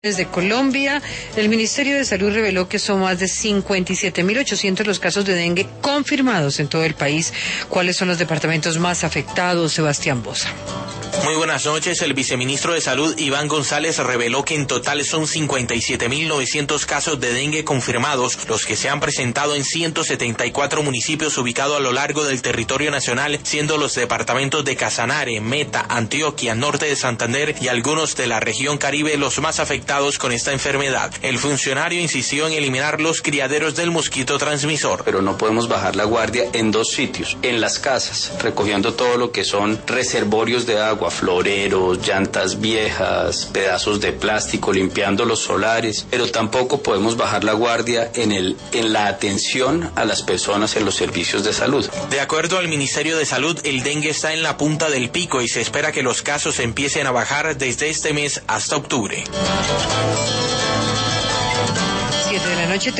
Desde Colombia, el Ministerio de Salud reveló que son más de 57.800 los casos de dengue confirmados en todo el país. ¿Cuáles son los departamentos más afectados, Sebastián Boza? Muy buenas noches. El viceministro de Salud, Iván González, reveló que en total son 57.900 casos de dengue confirmados, los que se han presentado en 174 municipios ubicados a lo largo del territorio nacional, siendo los departamentos de Casanare, Meta, Antioquia, Norte de Santander y algunos de la región Caribe los más afectados con esta enfermedad. El funcionario insistió en eliminar los criaderos del mosquito transmisor. Pero no podemos bajar la guardia en dos sitios: en las casas, recogiendo todo lo que son reservorios de agua, floreros, llantas viejas, pedazos de plástico, limpiando los solares, pero tampoco podemos bajar la guardia en la atención a las personas en los servicios de salud. De acuerdo al Ministerio de Salud, el dengue está en la punta del pico y se espera que los casos empiecen a bajar desde este mes hasta octubre. 7 de la noche.